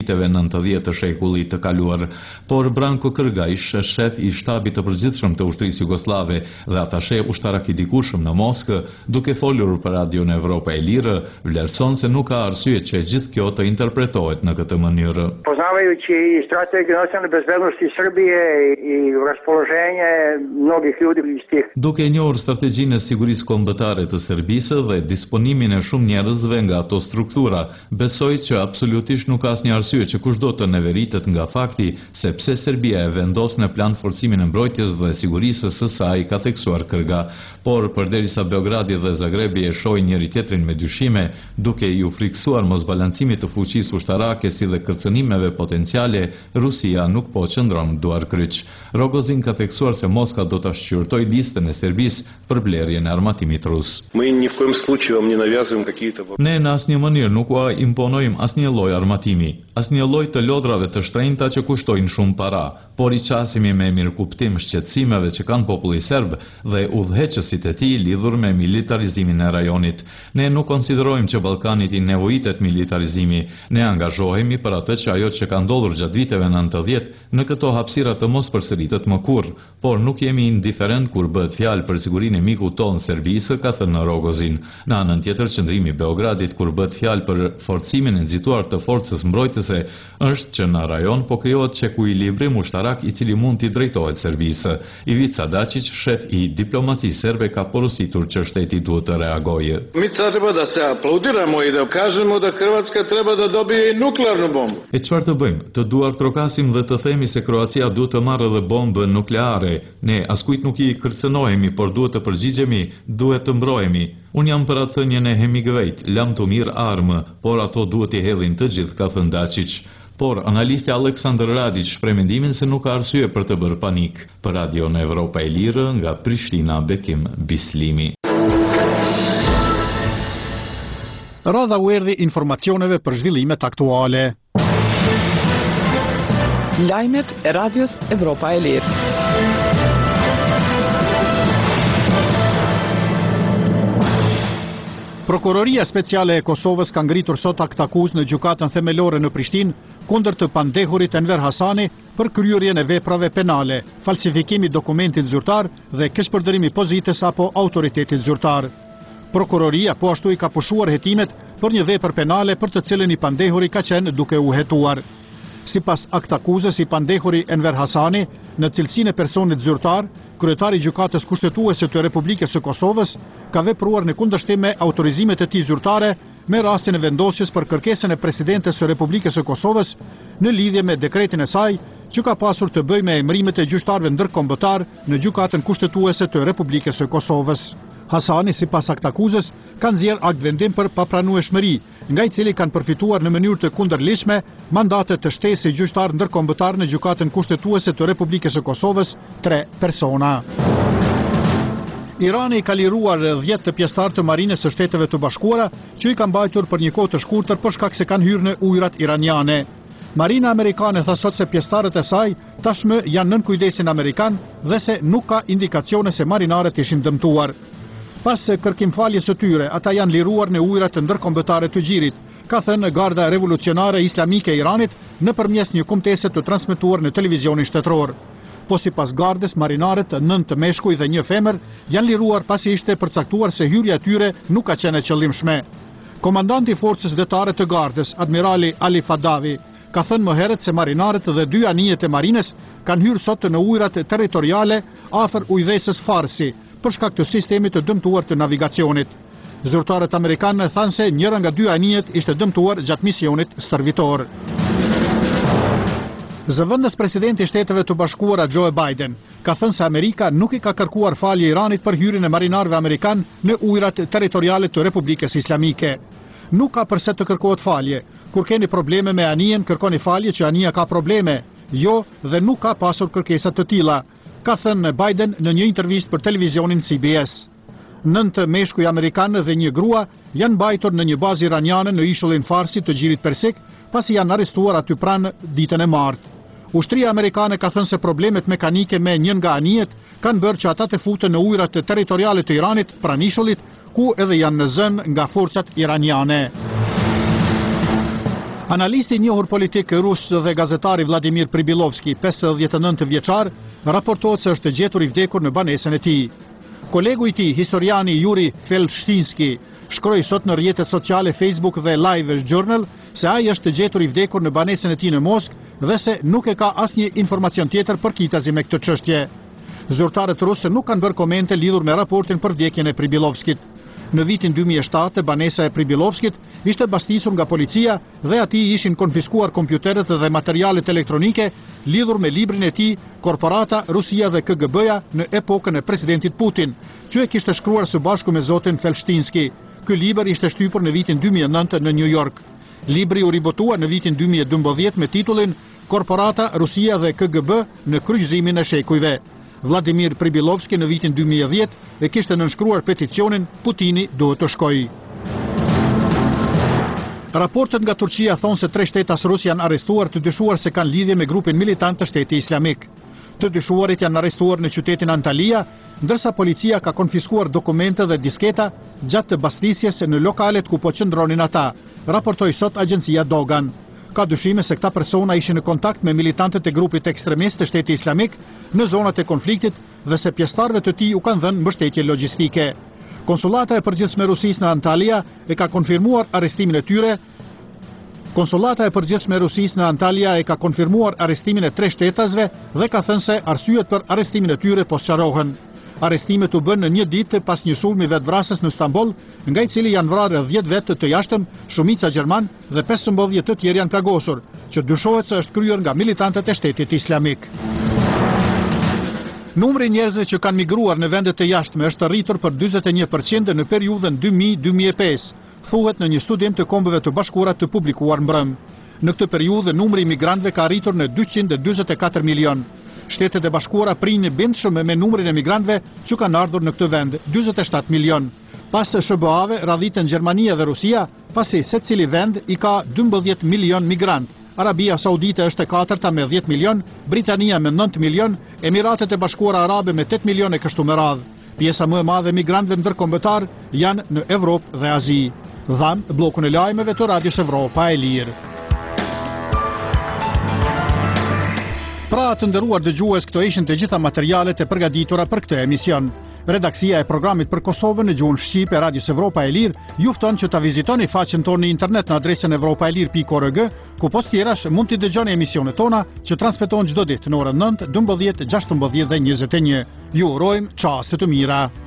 viteve 90 të shekullit të kaluar, por Branko Kërgajsh, shef i shtabit të përgjithshëm të ushtrisë jugoslave dhe atashe ushtarak i dikushëm në Moskë, duke folur për Radion Evropa e Lirë, vlerëson se nuk ka arsye që gjithë kjo të interpretohet në këtë mënyrë. Poznavajući i strategiju nacionalne bezbednosti Srbije i raspoloženje mnogih ljudi iz tih. Duke njohur strategjinë e sigurisë kombëtare të Serbisë dhe disponimin e shumë njerëzve nga ato struktura, besoj që absolutisht nuk ka asnjë arsye që kushdo të neveritet nga fakti se pse Serbia e vendos në plan forcimin e mbrojtjes dhe sigurisë së saj, ka theksuar Kërga, por përderisa Beogradi dhe Zagrebi e shohin njëri tjetrin me dyshime, duke ju friksuar mosbalancimit të fuqisë ushtarake si dhe kërcënimeve potenciale, Rusia nuk po qëndron duar kryq. Rogozin ka theksuar se Moska do ta shqyrtojë listën e Serbisë për blerjen e armatimit rus. Ne në asnjë mënyrë nuk ua imponojmë asnjë lloj armatimi, asnjë lloj të lodrave të shtrenjta që kushtojnë shumë para, por i qasimi me mirëkuptim shqetësimeve që kanë populli serb dhe udhëheqësit e tij lidhur me militarizimin e rajonit. Ne nuk konsiderojmë që Ballkanit i nevojitet militarizimi, ne angazhohemi për atë që ajo që ka ndodhur gjatë viteve 90 në këto hapësira të mos përsëritet më kurrë, por nuk jemi indiferent kur bëhet fjalë për sigurinë e mikut tonë Serbisë, ka thënë Rogozin. Në anën tjetër, qëndrimi i Beogradit kur bëhet fjalë për forcimin e nxituar të forcës mbrojtëse është që në rajon po krijohet çekuilibrim ushtarak i cili mund t'i drejtohet Serbisë. Ivica Dačić, shef i diplomacisë serbe, ka porositur që shteti duhet të reagojë. Mi treba da se aplaudiramo i da kažemo da Hrvatska treba da dobije i nuklearnu bombu. E çfarë të bëjmë? Të duar trokasim dhe të themi se Kroacia duhet të marrë edhe bombën nukleare. Ne askujt nuk i kërcënohemi, por duhet të përgjigjemi, duhet të mbrohemi. Unë jam për atë thënien e Hemingwayt, lam të mirë armë, por ato duhet i hedhin të gjithë, ka thënë Dačić. Por analisti Aleksandar Radić shpreh mendimin se nuk ka arsye për të bërë panik. Për Radion Evropa e Lirë, nga Prishtina, Bekim Bislimi. Radha u erdhi informacioneve për zhvillimet aktuale. Lajmet e Radios Evropa e Lirë. Prokuroria Speciale e Kosovës ka ngritur sot akt akuzë në gjykatën themelore në Prishtinë kundër të pandehurit Enver Hasani për kryerjen e veprave penale, falsifikimi dokumentit zyrtar dhe keqpërdorimi pozitës apo autoritetit zyrtar. Prokuroria po ashtu i ka pushuar hetimet për një vepër penale për të cilën i pandehuri ka qenë duke u hetuar. Sipas akt akuzës, i pandehuri Enver Hasani, në cilësinë e personit zyrtar, kryetari i gjykatës kushtetuese të Republikës së Kosovës, ka vepruar në kundërshtim me autorizimet e tij zyrtare me rastin e vendosjes për kërkesën e presidentes së Republikës së Kosovës në lidhje me dekretin e saj që ka pasur të bëjë me emërimet e gjyqtarëve ndërkombëtar në gjykatën kushtetuese të Republikës së Kosovës. Hasani, sipas akt akuzës, ka nxjerr akt vendim për papranueshmëri, nga i cili kanë përfituar në mënyrë të kundërligjshme mandate të shtesë gjyqtar ndërkombëtar në gjykatën kushtetuese të Republikës së Kosovës 3 persona. Irani ka liruar 10 të pjesëtarë të marinës së Shteteve të Bashkuara që i kanë mbajtur për një kohë të shkurtër për shkak se kanë hyrë në ujërat iraniane. Marina amerikane tha sot se pjesëtarët e saj tashmë janë nën kujdesin amerikan dhe se nuk ka indikacione se marinarët ishin dëmtuar. Pas kërkimfaljes së tyre, ata janë liruar në ujërat të ndërkombëtare të Gjirit, ka thënë Garda Revolucionare Islamike e Iranit nëpërmes një kumtese të transmetuar në televizionin shtetëror. Po sipas gardës, marinarët 9 meshkuj dhe 1 femër janë liruar pasi ishte përcaktuar se hyrja e tyre nuk ka qenë e qëllimshme. Komandanti i forcës detare të gardës, admirali Ali Fadavi, ka thënë më herët se marinarët dhe 2 anijet e marinës kanë hyrë sot në ujërat territoriale afër ujëdhesës Farsi, për shkak të sistemit të dëmtuar të navigacionit. Zyrtarët amerikanë thanë se njëra nga 2 anijet ishte dëmtuar gjatë misionit stërvitor. Zëvendës presidenti i Shteteve të Bashkuara Joe Biden ka thënë se Amerika nuk i ka kërkuar falje Iranit për hyrjen e marinarëve amerikan në ujërat territoriale të Republikës Islamike. Nuk ka përse të kërkohet falje. Kur keni probleme me anijen, kërkoni falje që anija ka probleme. Jo, dhe nuk ka pasur kërkesa të tilla, ka thënë Biden në një intervistë për televizionin CBS. 9 meshkuj amerikanë dhe 1 grua janë mbajtur në një bazë iraniane në ishullin Farsi të Gjirit Persik, pasi janë arrestuar aty pranë ditën e martë. Ushtria amerikane ka thënë se problemet mekanike me një nga anijet kanë bërë që ata të futen në ujërat territoriale të Iranit pranë ishullit, ku edhe janë në zënë nga forcat iraniane. Analisti i njohur politik rus dhe gazetari Vladimir Pribilovski, 59 vjeçar, raportohet se është gjetur i vdekur në banesën e tij. Kolegu i tij, historiani Yuri Felshtinski, shkroi sot në rrjetet sociale Facebook dhe Live Journal se ai është gjetur i vdekur në banesën e tij në Moskë dhe se nuk e ka asnjë informacion tjetër përkitazi me këtë çështje. Zyrtarët rusë nuk kanë bërë komente lidhur me raportin për vdekjen e Pribilovskit. Në vitin 2007, banesa e Pribilovskit ishte bastisur nga policia dhe atij ishin konfiskuar kompjuteret dhe materialet elektronike lidhur me librin e tij Korporata, Rusia dhe KGB-ja në epokën e presidentit Putin, që e kishte shkruar së bashku me zotin Felshtinski. Ky libër ishte shtypur në vitin 2009 në New York. Libri u ribotua në vitin 2012 me titullin Korporata, Rusia dhe KGB në kryqëzimin e shekujve. Vladimir Pribilovski në vitin 2010 e kishte nënshkruar peticionin Putini duhet të shkojë. Raportet nga Turqia thonë se 3 shtetas rus janë arrestuar të dyshuar se kanë lidhje me grupin militant të Shteti Islamik. Të dyshuarit janë arrestuar në qytetin Antalya, ndërsa policia ka konfiskuar dokumente dhe disketa gjatë të bastisjes në lokalet ku po qëndronin ata, raportoi sot agjencia Dogan. Ka dyshime se këta persona ishin në kontakt me militantët e grupit ekstremist të Shteti Islamik në zonat e konfliktit dhe se pjesëtarëve të tij u kanë dhënë mbështetje logjistike. Konsulata e përgjithshme e Rusisë në Antalya e ka konfirmuar arrestimin e tyre. Konsulata e përgjithshme e Rusisë në Antalya e ka konfirmuar arrestimin e 3 shtetasve dhe ka thënë se arsyet për arrestimin e tyre po sqarohen. Arrestimet u bën në një ditë pas një sulmi vetvrasës në Stamboll, nga i cili janë vrarë 10 vetë të jashtëm, shumica gjerman dhe 15 të tjerë janë plagosur, që dyshohet se është kryer nga militantët e Shtetit Islamik. Numri i njerëzve që kanë migruar në vendet të jashtme është rritur për 41% në periudhën 2000-2005, thuhet në një studim të Kombeve të Bashkuara të publikuar mbrëm. Në këtë periudhë numri i migrantëve ka arritur në 244 milion. Shtetet e Bashkuara prinë bindshëm me numrin e migrantëve që kanë ardhur në këtë vend, 47 milion. Pas SBA-ve radhiten Gjermania dhe Rusia, pasi secili vend i ka 12 milion migrant. Arabia Saudite është e katërta me 10 milion, Britania me 9 milion, Emiratet e Bashkuara Arabe me 8 milion e kështu me radhë. Pjesa më e madhe e migrantëve ndërkombëtar janë në Evropë dhe Azi. Dham bllokun e lajmeve të Radios Evropa e Lirë. Pra të nderuar dëgjues, këto ishin të gjitha materialet e përgatitura për këtë emision. Redaksia e programit për Kosovën në gjuhën shqipe e Radios Evropa e Lirë ju fton që ta vizitoni faqen tonë në internet në adresën evropaelir.org, ku post tjerash mund t'i dëgjoni emisionet tona që transmetohen çdo ditë në orën 9, 12, 16 dhe 21. Ju urojmë çaste të mira.